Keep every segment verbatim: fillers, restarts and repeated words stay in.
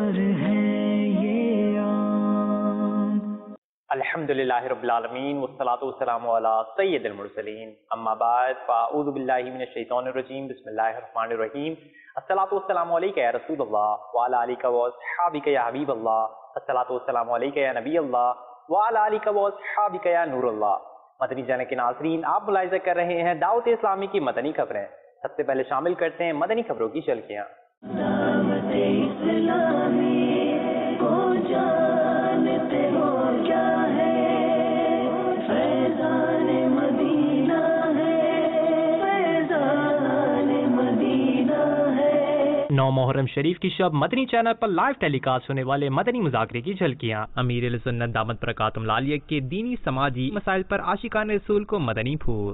الحمدللہ رب العالمین والصلاة والسلام علی سید المرسلین اما بعد فاعوذ باللہ من الشیطان الرجیم بسم اللہ الرحمن الرحیم الصلاة والسلام علیکہ یا رسول اللہ وعلی آلک واصحابک یا حبیب اللہ الصلاة والسلام علیکہ یا نبی اللہ وعلی آلک واصحابک یا نور اللہ۔ مدنی چینل کے ناظرین، آپ ملاحظہ کر رہے ہیں دعوت اسلامی کی مدنی خبریں۔ سب سے پہلے شامل کرتے ہیں مدنی خبروں کی جھلکیاں۔ دعوت اسلامی کو جانتے ہو کیا ہے، فیضان مدینہ ہے، فیضان مدینہ ہے۔ نو محرم شریف کی شب مدنی چینل پر لائیو ٹیلی کاسٹ ہونے والے مدنی مذاکرے کی جھلکیاں۔ امیر اہل سنت دامت برکاتہم العالیہ کے دینی سماجی مسائل پر عاشقان رسول کو مدنی پھول۔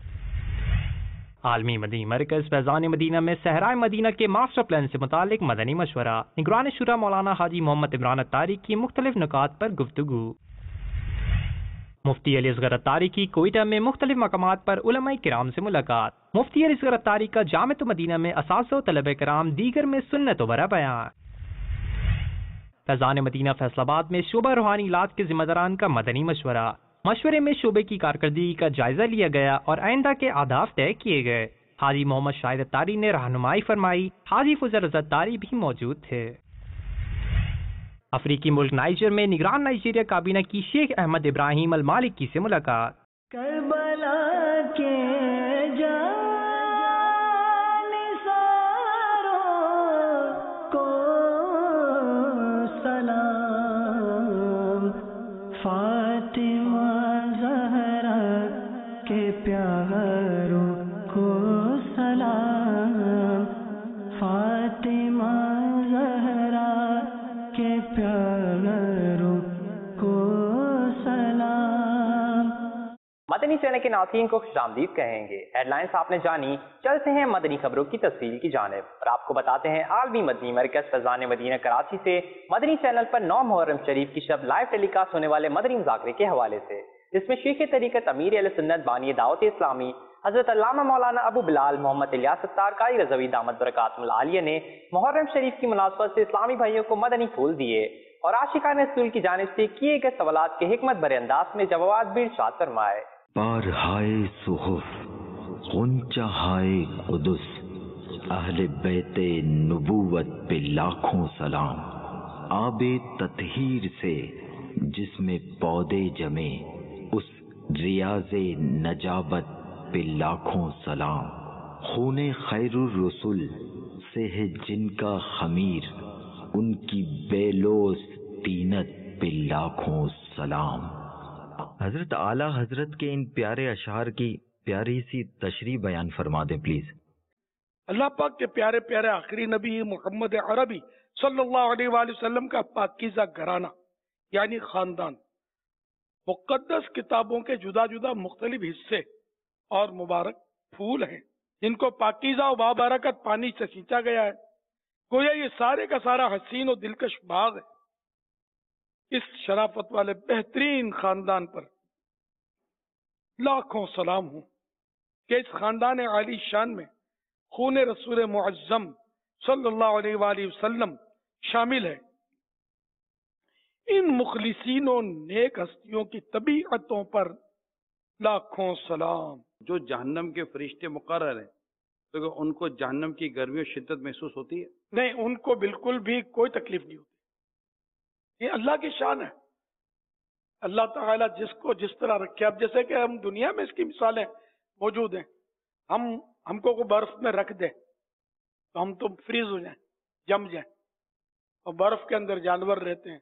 عالمی مدنی مرکز فیضان مدینہ میں صحرائے مدینہ کے ماسٹر پلان سے متعلق مدنی مشورہ۔ نگران شورا مولانا حاجی محمد عمران اتاری کی مختلف نکات پر گفتگو۔ مفتی علی اصغر اتاری کی کوئٹہ میں مختلف مقامات پر علماء کرام سے ملاقات۔ مفتی علی اصغر اتاری کا جامعۃ مدینہ میں اساتذہ و طلبہ کرام دیگر میں سنت و برا بیان۔ فیضان مدینہ فیصل آباد میں شعبہ روحانی علاج کے ذمہ داران کا مدنی مشورہ۔ مشورے میں شعبے کی کارکردگی کا جائزہ لیا گیا اور آئندہ کے اہداف طے کیے گئے۔ حاجی محمد شاہد اتاری نے رہنمائی فرمائی۔ حاجی فضل رضا اتاری بھی موجود تھے۔ افریقی ملک نائجر میں نگران نائجیریا کابینہ کی شیخ احمد ابراہیم المالکی سے ملاقات۔ کربلا کے جانثاروں کو سلام، فاطمہ زہرا کے پیاروں کو سلام، فاطمہ زہرا کے پیاروں کو سلام۔ مدنی چینل کے ناظرین کو خوش آمدید کہیں گے۔ ہیڈ لائنز آپ نے جانی، چلتے ہیں مدنی خبروں کی تفصیل کی جانب اور آپ کو بتاتے ہیں عالمی مدنی مرکز فیضان مدینہ کراچی سے مدنی چینل پر نو محرم شریف کی شب لائیو ٹیلی کاسٹ ہونے والے مدنی مذاکرے کے حوالے سے، جس میں شیخ طریقت امیر اہل سنت بانی دعوت اسلامی حضرت علامہ مولانا ابو بلال محمد الیاس ستار قاری رضوی دامت برکاتہم العالیہ نے محرم شریف کی مناسبت سے اسلامی بھائیوں کو مدنی پھول دیے اور عاشقان رسول کی جانب سے کیے گئے سوالات کے حکمت بھرے انداز میں جوابات بھی ارشاد فرمائے۔ پارہائے صحف غنچہ ہائے قدس، اہل بیت نبوت پہ لاکھوں سلام، آب تطہیر سے جس میں پودے جمے، اس ریاض نجابت پہ لاکھوں سلام، خون خیر الرسل سے ہے جن کا خمیر، ان کی بیلوس تینت پہ لاکھوں سلام۔ حضرت اعلیٰ حضرت کے ان پیارے اشعار کی پیاری سی تشریح بیان فرما دیں پلیز۔ اللہ پاک کے پیارے پیارے آخری نبی محمد عربی صلی اللہ علیہ وآلہ وسلم کا پاکیزہ گھرانہ یعنی خاندان، مقدس کتابوں کے جدا جدا مختلف حصے اور مبارک پھول ہیں جن کو پاکیزہ و بابرکت پانی سے سینچا گیا ہے۔ گویا یہ سارے کا سارا حسین و دلکش باغ ہے۔ اس شرافت والے بہترین خاندان پر لاکھوں سلام ہوں کہ اس خاندان عالی شان میں خون رسول معظم صلی اللہ علیہ وآلہ وسلم شامل ہے۔ ان مخلصین و نیک ہستیوں کی طبیعتوں پر لاکھوں سلام۔ جو جہنم کے فرشتے مقرر ہیں تو ان کو جہنم کی گرمی و شدت محسوس ہوتی ہے؟ نہیں، ان کو بالکل بھی کوئی تکلیف نہیں ہوتی۔ یہ اللہ کی شان ہے۔ اللہ تعالیٰ جس کو جس طرح رکھے، اب جیسے کہ ہم دنیا میں اس کی مثالیں موجود ہیں، ہم ہم کو کوئی برف میں رکھ دے تو ہم تو فریز ہو جائیں، جم جائیں، اور برف کے اندر جانور رہتے ہیں،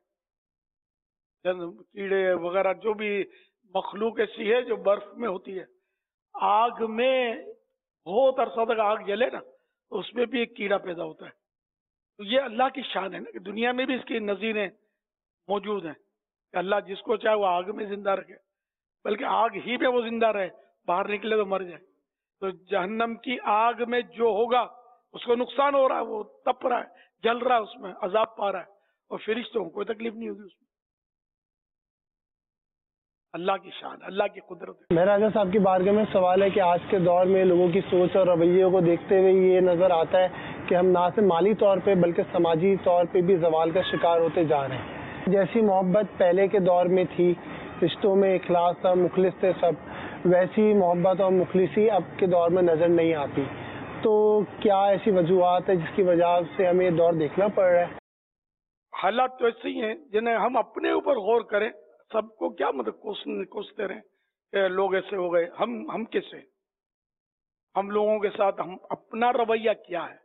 کیڑے وغیرہ، جو بھی مخلوق ایسی ہے جو برف میں ہوتی ہے۔ آگ میں بہت عرصہ تک آگ جلے نا تو اس میں بھی ایک کیڑا پیدا ہوتا ہے۔ تو یہ اللہ کی شان ہے نا کہ دنیا میں بھی اس کی نظیریں موجود ہیں کہ اللہ جس کو چاہے وہ آگ میں زندہ رکھے، بلکہ آگ ہی میں وہ زندہ رہے، باہر نکلے تو مر جائے۔ تو جہنم کی آگ میں جو ہوگا اس کو نقصان ہو رہا ہے، وہ تپ رہا ہے، جل رہا ہے، اس میں عذاب پا رہا ہے، اور فرشتوں کو کوئی تکلیف نہیں ہوگی اس میں۔ اللہ کی شان، اللہ کی قدرت ہے۔ میرا راجہ صاحب کی بارگاہ میں سوال ہے کہ آج کے دور میں لوگوں کی سوچ اور رویوں کو دیکھتے ہوئے یہ نظر آتا ہے کہ ہم نہ صرف مالی طور پہ بلکہ سماجی طور پہ بھی زوال کا شکار ہوتے جا رہے ہیں. جیسی محبت پہلے کے دور میں تھی، رشتوں میں اخلاص تھا، مخلص تھے سب، ویسی محبت اور مخلصی اب کے دور میں نظر نہیں آتی. تو کیا ایسی وجوہات ہے جس کی وجہ سے ہمیں یہ دور دیکھنا پڑ رہا ہے؟ حالات تو ایسے ہی ہیں جنہیں ہم اپنے اوپر غور کریں. سب کو کیا مطلب کوسنے کوستے رہیں کہ لوگ ایسے ہو گئے. ہم ہم کیسے، ہم لوگوں کے ساتھ ہم اپنا رویہ کیا ہے؟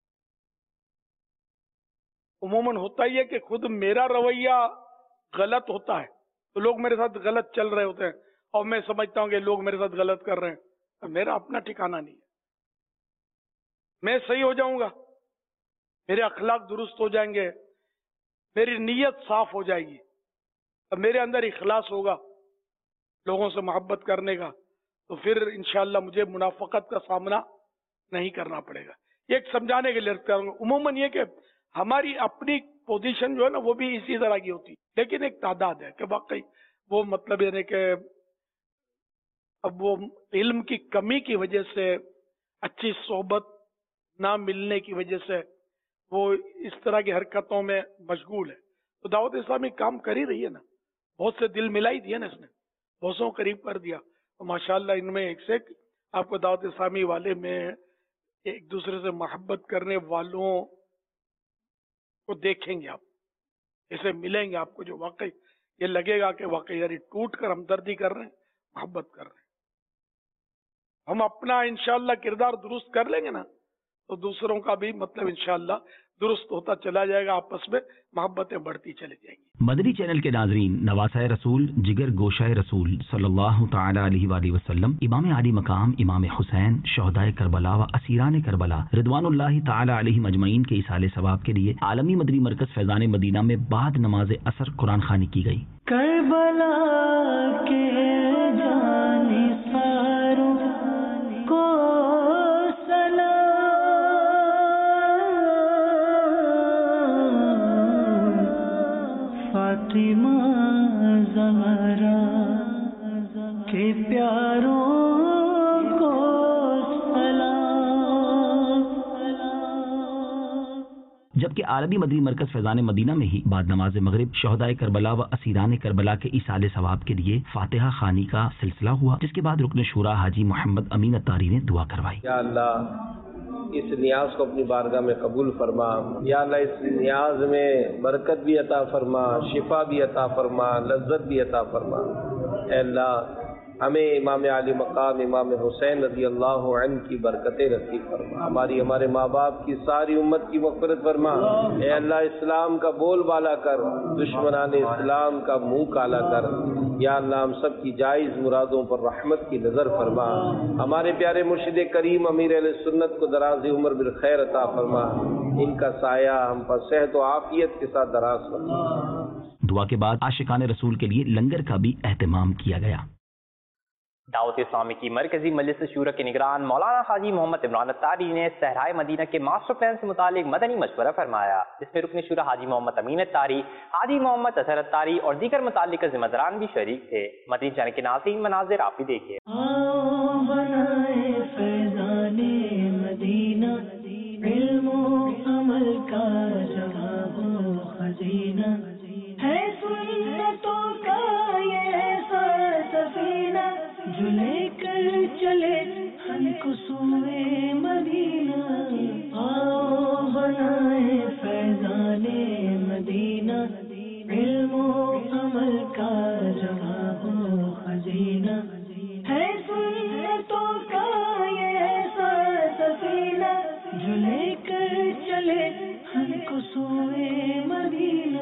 عموماً ہوتا ہی ہے کہ خود میرا رویہ غلط ہوتا ہے تو لوگ میرے ساتھ غلط چل رہے ہوتے ہیں، اور میں سمجھتا ہوں کہ لوگ میرے ساتھ غلط کر رہے ہیں. تو میرا اپنا ٹھکانہ نہیں ہے. میں صحیح ہو جاؤں گا، میرے اخلاق درست ہو جائیں گے، میری نیت صاف ہو جائے گی، اب میرے اندر اخلاص ہوگا لوگوں سے محبت کرنے کا، تو پھر انشاءاللہ مجھے منافقت کا سامنا نہیں کرنا پڑے گا. یہ ایک سمجھانے کے لیے عرض کروں گا. عموماً یہ کہ ہماری اپنی پوزیشن جو ہے نا وہ بھی اسی طرح کی ہوتی، لیکن ایک تعداد ہے کہ واقعی وہ مطلب یعنی کہ اب وہ علم کی کمی کی وجہ سے، اچھی صحبت نہ ملنے کی وجہ سے وہ اس طرح کی حرکتوں میں مشغول ہے. تو دعوت اسلامی کام کر ہی رہی ہے نا، بہت سے دل ملائی دیا نا اس نے، بہت سو قریب کر دیا. تو ماشاءاللہ ان میں ایک سے ایک آپ کو دعوت اسلامی والے میں ایک دوسرے سے محبت کرنے والوں کو دیکھیں گے. آپ ایسے ملیں گے آپ کو جو واقعی یہ لگے گا کہ واقعی یعنی ٹوٹ کر ہمدردی کر رہے ہیں، محبت کر رہے ہیں. ہم اپنا انشاءاللہ کردار درست کر لیں گے نا تو دوسروں کا بھی مطلب انشاءاللہ درست ہوتا چلا جائے گا، آپس میں محبتیں بڑھتی چلی جائیں گی. مدنی چینل کے ناظرین، نواسۂ رسول، جگر گوشہ رسول صلی اللہ تعالی علیہ وآلہ وسلم، امام علی مقام امام حسین، شہدائے کربلا و اسیران کربلا رضوان اللہ تعالی علیہ مجمعین کے ایصال ثواب کے لیے عالمی مدنی مرکز فیضان مدینہ میں بعد نماز عصر قرآن خوانی کی گئی. کربلا کے جانثاروں کو فاطمہ زہرا کے پیاروں کو سلام. جبکہ عالمی مدنی مرکز فیضان مدینہ میں ہی بعد نماز مغرب شہدائے کربلا و اسیران کربلا کے ایصال ثواب کے لیے فاتحہ خوانی کا سلسلہ ہوا، جس کے بعد رکن شورا حاجی محمد امین اتاری نے دعا کروائی. یا اللہ اس نیاز کو اپنی بارگاہ میں قبول فرما. یا اللہ اس نیاز میں برکت بھی عطا فرما، شفا بھی عطا فرما، لذت بھی عطا فرما. اے اللہ ہمیں امام علی مقام امام حسین رضی اللہ عنہ کی برکتیں نصیب فرما. ہماری ہمارے ماں باپ کی ساری امت کی مغفرت فرما. اے اللہ اسلام کا بول بالا کر، دشمنان اسلام کا منہ کالا کر. یا اللہ ہم سب کی جائز مرادوں پر رحمت کی نظر فرما. ہمارے پیارے مرشد کریم امیر اہل سنت کو دراز عمر بالخیر عطا فرما. ان کا سایہ ہم پر صحت و عافیت کے ساتھ دراز فرما. دعا کے بعد عاشقان رسول کے لیے لنگر کا بھی اہتمام کیا گیا. دعوت اسلامی کی مرکزی مجلس شورا کے نگران مولانا حاجی محمد عمران اتاری نے صحرائے مدینہ کے ماسٹر پلان سے متعلق مدنی مشورہ فرمایا، جس میں رکن شورا حاجی محمد امین اتاری، حاجی محمد اظہر اتاری اور دیگر متعلقہ ذمہ داران بھی شریک تھے. مدنی چینل کے ناظرین مناظر آپ بھی دیکھیے. علم و عمل کا جواب خزینہ ہے، سنتوں کا یہ ایسا سفینہ جو لے کر چلے ہم کو سوئے مدینہ. آؤ بنائے فیضان مدینہ، علم و عمل کا جواب خزینہ ہے، سنتوں کا یہ ایسا سفینہ جو لے کر چلے ہم کو سوئے مدینہ.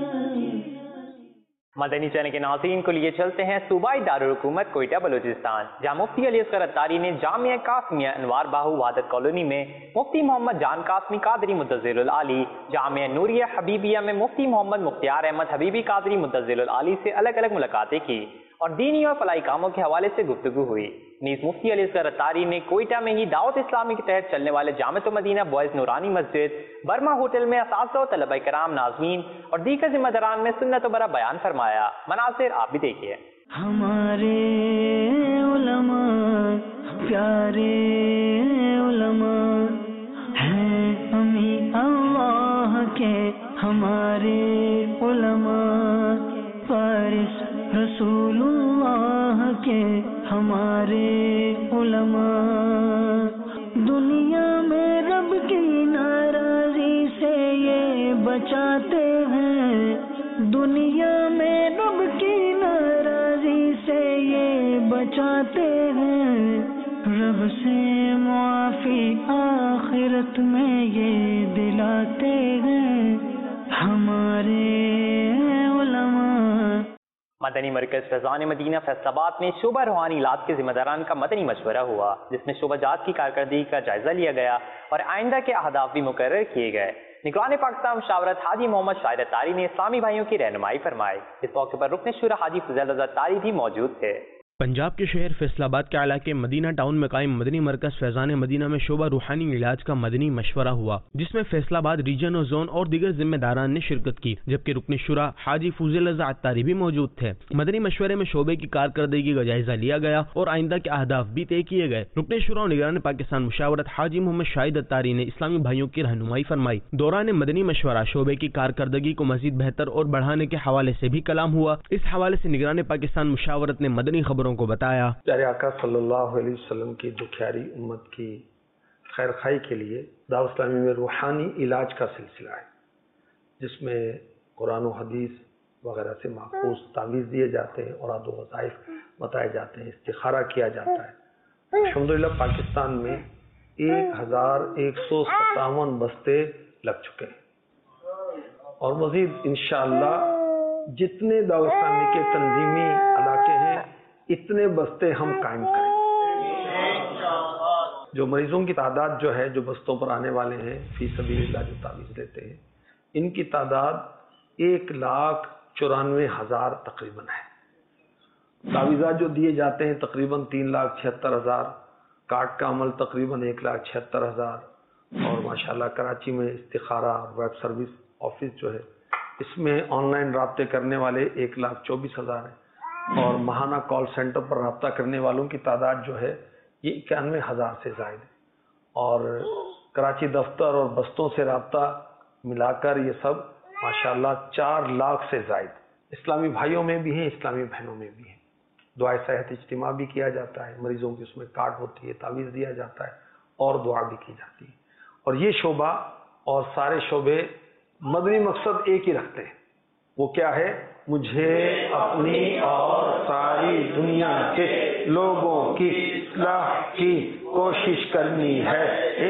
مدنی چینل کے ناظرین کو لیے چلتے ہیں صوبائی دارالحکومت کوئٹہ بلوچستان، جہاں مفتی علی اصغر اتاری نے جامعہ قاسمیہ انوار باہو وحدت کالونی میں مفتی محمد جان قاسمی قادری متزل العالی، جامعہ نوریہ حبیبیہ میں مفتی محمد مختار احمد حبیبی قادری متزل العالی سے الگ الگ ملاقاتیں کی اور دینی اور فلاحی کاموں کے حوالے سے گفتگو ہوئی. نیز مفتی علی اصغر اتاری نے کوئٹہ میں ہی دعوت اسلامی کے تحت چلنے والے جامعۃ مدینہ بوائز نورانی مسجد، برما ہوٹل میں اساتذہ و طلبہ کرام، ناظرین اور دیگر ذمہ داران میں سنت و برا بیان فرمایا. مناظر آپ بھی دیکھیے. ہمارے علماء پیارے علماء ہیں، امی کے ہمارے علماء، فارس رسول اللہ کے ہمارے علماء، دنیا میں رب کی ناراضی سے یہ بچاتے ہیں، دنیا میں رب کی ناراضی سے یہ بچاتے ہیں، رب سے معافی آخرت میں یہ دلاتے ہیں ہمارے علماء۔ مدنی مرکز فیضان مدینہ فیصل آباد میں شعبہ روحانی علاج کے ذمہ داران کا مدنی مشورہ ہوا، جس میں شعبہ جات کی کارکردگی کا جائزہ لیا گیا اور آئندہ کے اہداف بھی مقرر کیے گئے۔ نگران پاکستان مشاورت حاجی محمد شاہد اتاری نے اسلامی بھائیوں کی رہنمائی فرمائی۔ اس موقع پر رکن شورا حاجی فضیل رضا اتاری بھی موجود تھے۔ پنجاب کے شہر فیصل آباد کے علاقے مدینہ ٹاؤن میں قائم مدنی مرکز فیضان مدینہ میں شعبہ روحانی علاج کا مدنی مشورہ ہوا، جس میں فیصل آباد ریجن اور زون اور دیگر ذمہ داران نے شرکت کی، جبکہ رکن شورا حاجی فضیل رضا اتاری بھی موجود تھے۔ مدنی مشورے میں شعبے کی کارکردگی کا جائزہ لیا گیا اور آئندہ کے اہداف بھی طے کیے گئے۔ رکن شورا اور نگران پاکستان مشاورت حاجی محمد شاہد اتاری نے اسلامی بھائیوں کی رہنمائی فرمائی۔ دوران مدنی مشورہ شعبے کی کارکردگی کو مزید بہتر اور بڑھانے کے حوالے سے بھی کلام ہوا۔ اس حوالے سے نگران پاکستان مشاورت نے مدنی خبروں کو بتایا، پیارے آقا صلی اللہ علیہ وسلم کی دکھیاری امت کی خیر خواہی کے لیے دعوت اسلامی میں روحانی علاج کا سلسلہ ہے، جس میں قرآن و حدیث وغیرہ سے ماخوذ تعویذ دیے جاتے ہیں، اوراد و وظائف بتائے جاتے ہیں، استخارہ کیا جاتا ہے۔ الحمدللہ پاکستان میں ایک ہزار ایک سو ستاون بستے لگ چکے ہیں، اور مزید انشاءاللہ جتنے دعوت اسلامی کے تنظیمی علاقے ہیں اتنے بستے ہم قائم کریں۔ جو مریضوں کی تعداد جو ہے جو بستوں پر آنے والے ہیں فی سبیل اللہ جو تعویذ لیتے ہیں، ان کی تعداد ایک لاکھ چورانوے ہزار تقریباً ہے۔ تعویذات جو دیے جاتے ہیں تقریباً تین لاکھ چھہتر ہزار، کارڈ کا عمل تقریباً ایک لاکھ چھہتر ہزار، اور ماشاءاللہ کراچی میں استخارہ اور ویب سروس آفس جو ہے اس میں آن لائن رابطے کرنے والے ایک لاکھ چوبیس ہزار ہیں، اور ماہانہ کال سینٹر پر رابطہ کرنے والوں کی تعداد جو ہے یہ اکیانوے ہزار سے زائد ہے، اور کراچی دفتر اور بستوں سے رابطہ ملا کر یہ سب ماشاءاللہ چار لاکھ سے زائد اسلامی بھائیوں میں بھی ہیں، اسلامی بہنوں میں بھی ہیں۔ دعائے صحت اجتماع بھی کیا جاتا ہے، مریضوں کی اس میں کارڈ ہوتی ہے، تعویذ دیا جاتا ہے اور دعا بھی کی جاتی ہے۔ اور یہ شعبہ اور سارے شعبے مدنی مقصد ایک ہی رکھتے ہیں، وہ کیا ہے؟ مجھے اپنی اور ساری دنیا کے لوگوں کی اصلاح کی کوشش کرنی ہے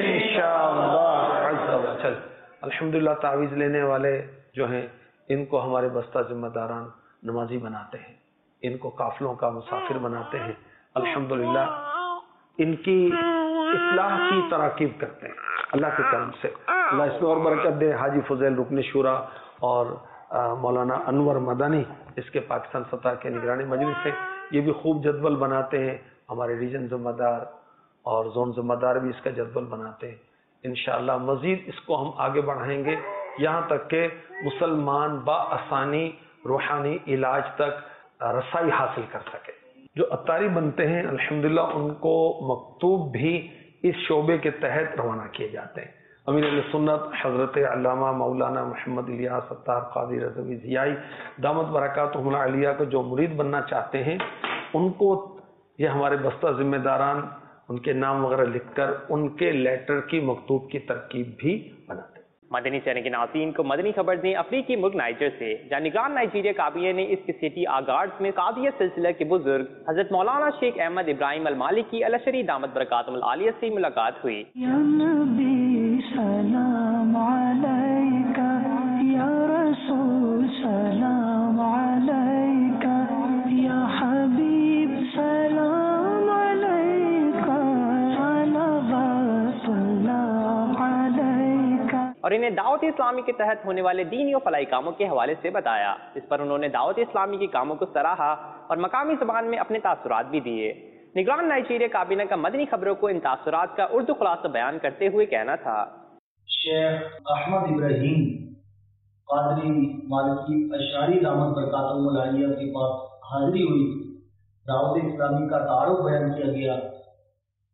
انشاءاللہ عز و جل۔ الحمدللہ تعویذ لینے والے جو ہیں ان کو ہمارے بستہ ذمہ داران نمازی بناتے ہیں، ان کو قافلوں کا مسافر بناتے ہیں، الحمدللہ ان کی اصلاح کی تراکیب کرتے ہیں اللہ کے کرم سے۔ اللہ اس میں اور برکت دے۔ حاجی فضیل رکن شورا اور مولانا انور مدنی اس کے پاکستان سطح کے نگرانی مجلس سے یہ بھی خوب جدول بناتے ہیں، ہمارے ریجن ذمہ دار اور زون ذمہ دار بھی اس کا جدول بناتے ہیں۔ انشاءاللہ مزید اس کو ہم آگے بڑھائیں گے یہاں تک کہ مسلمان بآسانی روحانی علاج تک رسائی حاصل کر سکے۔ جو اتاری بنتے ہیں الحمدللہ ان کو مکتوب بھی اس شعبے کے تحت روانہ کیے جاتے ہیں۔ امیر علیہ سنت حضرت علامہ مولانا محمد الیاس ستار قاضی رضوی ضیائی دامت برکاتہم العالیہ کو جو مرید بننا چاہتے ہیں ان کو یہ ہمارے بستہ ذمہ داران ان کے نام وغیرہ لکھ کر ان کے لیٹر کی مکتوب کی ترکیب بھی بناتے ہیں۔ مدنی چینل کے ناظرین کو مدنی خبر دیں افریقی ملک نائجر سے، جہاں نگران نائجیریا کابینہ نے اس کی سٹی آگارڈز میں قادریہ سلسلہ کے بزرگ حضرت مولانا شیخ احمد ابراہیم المالکی الاشری دامت برکاتہم العالیہ سے ملاقات ہوئی۔ یا نبی سلام علیکہ، یا رسول سلام علیکہ، یا حبیب سلام علیکہ، صلوات اللہ علیکہ، اور انہیں دعوت اسلامی کے تحت ہونے والے دینی و فلاحی کاموں کے حوالے سے بتایا۔ اس پر انہوں نے دعوت اسلامی کے کاموں کو سراہا اور مقامی زبان میں اپنے تاثرات بھی دیے۔ نگران نائجیریا کابینہ کا مدنی خبروں کو ان تاثرات کا اردو خلاصہ بیان کرتے ہوئے کہنا تھا، شیخ احمد ابراہیم قادری مالکی اشعری دامت برکاتہم العالیہ کے پاس حاضری ہوئی، دعوت اسلامی کا تعارف بیان کیا گیا،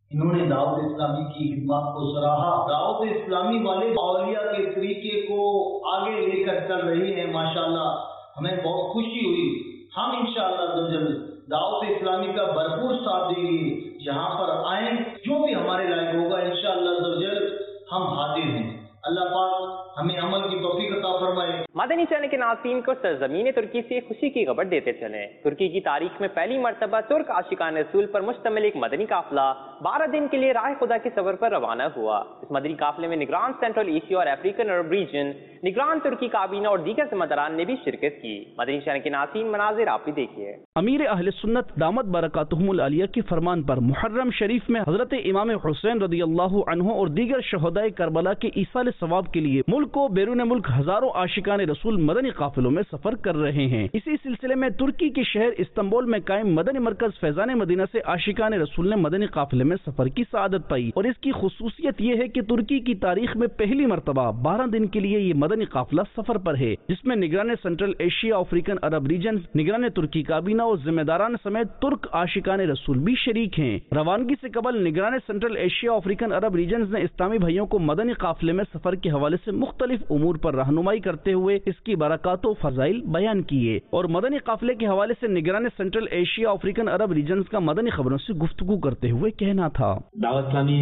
انہوں نے دعوت اسلامی کی خدمات کو سراہا. دعوت اسلامی والے اولیاء کے طریقے کو آگے لے کر چل رہی ہیں ماشاءاللہ. ہمیں بہت خوشی ہوئی. ہم انشاءاللہ دعوت اسلامی کا بھرپور ساتھ دیں گے. یہاں پر آئیں, جو بھی ہمارے لائق ہوگا انشاءاللہ ہم حاضر ہیں. اللہ پاک ہمیں عمل کی توفیق عطا فرمائے. مدنی چینل کے ناظرین کو سرزمین ترکی سے خوشی کی خبر دیتے چلیں. ترکی کی تاریخ میں پہلی مرتبہ ترک عاشقان رسول پر مشتمل ایک مدنی قافلہ بارہ دن کے لیے راہ خدا کے سفر پر روانہ ہوا. اس مدنی قافلے میں نگران سینٹرل ایشیا اور افریقن عرب ریجن, نگران ترکی کابینہ اور دیگر ذمہ داران نے بھی شرکت کی. مدنی چینل کے ناظرین مناظر آپ بھی دیکھیے. امیر اہل سنت دامت برکاتہم العالیہ کے فرمان پر محرم شریف میں حضرت امام حسین رضی اللہ عنہ اور دیگر شہدائے کربلا کے ایصال ثواب کے لیے ملک و بیرون ملک ہزاروں عاشقان رسول مدنی قافلوں میں سفر کر رہے ہیں. اسی سلسلے میں ترکی کے شہر استنبول میں قائم مدنی مرکز فیضان مدینہ سے عاشقان رسول نے مدنی قافلے میں سفر کی سعادت پائی. اور اس کی خصوصیت یہ ہے کہ ترکی کی تاریخ میں پہلی مرتبہ بارہ دن کے لیے یہ مدنی قافلہ سفر پر ہے, جس میں نگران central Asia, African Arab region, نگران ترکی کابینہ اور ذمہ داران سمیت ترک عاشقان رسول بھی شریک ہیں. روانگی سے قبل نگران central Asia, African Arab regions نے اسلامی بھائیوں کو مدنی قافلے میں سفر کے حوالے سے مختلف امور پر رہنمائی کرتے ہوئے اس کی برکات و فضائل بیان کیے. اور مدنی قافلے کے حوالے سے نگران central Asia, African Arab regions کا مدنی خبروں سے گفتگو کرتے ہوئے کہنا تھا. دعوت اسلامی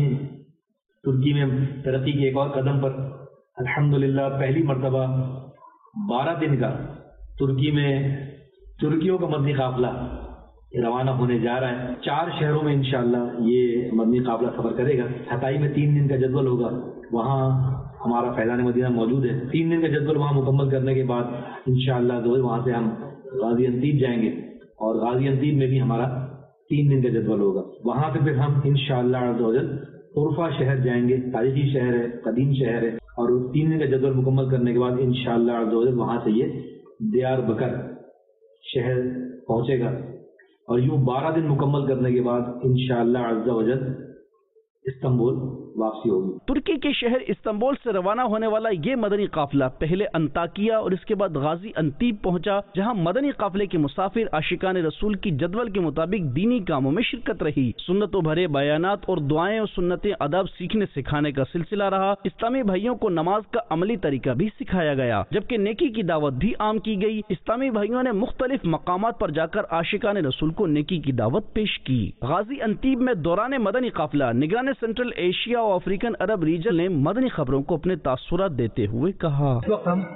ترکی میں ترقی کے ایک اور قدم پر الحمدللہ پہلی مرتبہ بارہ دن کا ترکی میں ترکیوں کا مدنی قافلہ روانہ ہونے جا رہا ہے. چار شہروں میں انشاءاللہ یہ مدنی قافلہ سفر کرے گا. ہتائی میں تین دن کا جدول ہوگا, وہاں ہمارا فیضان مدینہ موجود ہے. تین دن کا جدول وہاں مکمل کرنے کے بعد انشاءاللہ جو وہاں سے ہم غازی انتیب جائیں گے, اور غازی انتیب میں بھی ہمارا تین دن کا جدول ہوگا. وہاں سے پھر ہم انشاءاللہ عز و جل طرفہ شہر جائیں گے. تاریخی شہر ہے, قدیم شہر ہے, اور اس تین دن کا جدول مکمل کرنے کے بعد انشاءاللہ عز و جل وہاں سے یہ دیار بکر شہر پہنچے گا. اور یوں بارہ دن مکمل کرنے کے بعد انشاءاللہ عز و جل استنبول واپسی ہوگی. ترکی کے شہر استنبول سے روانہ ہونے والا یہ مدنی قافلہ پہلے انطاکیہ اور اس کے بعد غازی انتیب پہنچا, جہاں مدنی قافلے کے مسافر عاشقان رسول کی جدول کے مطابق دینی کاموں میں شرکت رہی. سنتوں بھرے بیانات اور دعائیں اور سنتیں آداب سیکھنے سکھانے کا سلسلہ رہا. اسلامی بھائیوں کو نماز کا عملی طریقہ بھی سکھایا گیا, جبکہ نیکی کی دعوت بھی عام کی گئی. اسلامی بھائیوں نے مختلف مقامات پر جا کر عاشقان رسول کو نیکی کی دعوت پیش کی. غازی انتیب میں دوران مدنی قافلہ نگران سینٹرل ایشیا اور افریقن عرب ریجن نے مدنی خبروں کو اپنے تاثرات دیتے ہوئے کہا. اس وقت ہم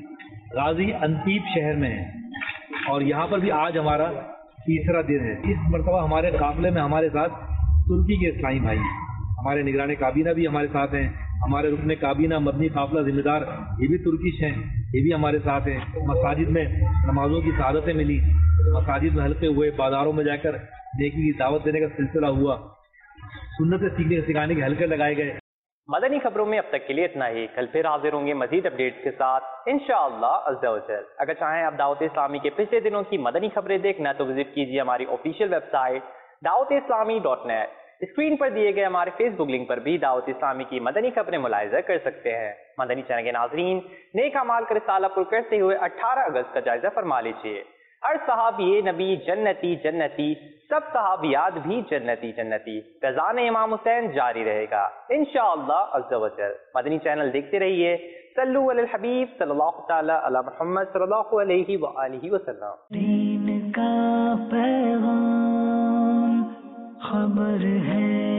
غازی انتیب شہر میں ہیں, اور یہاں پر بھی آج ہمارا تیسرا دن ہے. اس مرتبہ ہمارے قافلے میں ہمارے ساتھ ترکی کے اسلامی بھائی ہیں. ہمارے نگران کابینہ بھی ہمارے ساتھ ہیں. ہمارے رکن کابینہ مدنی قافلہ ذمہ دار یہ بھی ترکش ہیں, یہ بھی ہمارے ساتھ ہیں. مساجد میں نمازوں کی سعادتیں ملی, مساجد میں حلقے ہوئے, بازاروں میں جا کر نیکی کی دعوت دینے کا سلسلہ ہوا, سنتیں سیکھنے سکھانے کے حلقے لگائے گئے. مدنی خبروں میں اب تک کے لیے اتنا ہی. کل پھر حاضر ہوں گے مزید اپڈیٹس کے ساتھ انشاءاللہ عز و جل. اگر چاہیں آپ دعوت اسلامی کے پچھلے دنوں کی مدنی خبریں دیکھنا تو وزٹ کیجیے ہماری آفیشیل ویب سائٹ دعوت اسلامی ڈاٹ نیٹ. اسکرین پر دیے گئے ہمارے فیس بک لنک پر بھی دعوت اسلامی کی مدنی خبریں ملاحظہ کر سکتے ہیں. مدنی چینل کے ناظرین, نیک اعمال کا رسالہ پر کرتے ہوئے اٹھارہ اگست کا جائزہ فرما لیجیے. ہر صحابی نبی جنتی جنتی, سب صحابیات بھی جنتی جنتی. فیضان امام حسین جاری رہے گا انشاءاللہ عز و جل. مدنی چینل دیکھتے رہیے. صلو علی الحبیب صلی اللہ تعالی علی محمد صلی اللہ علیہ وآلہ وسلم. دین کا پیغام خبر ہے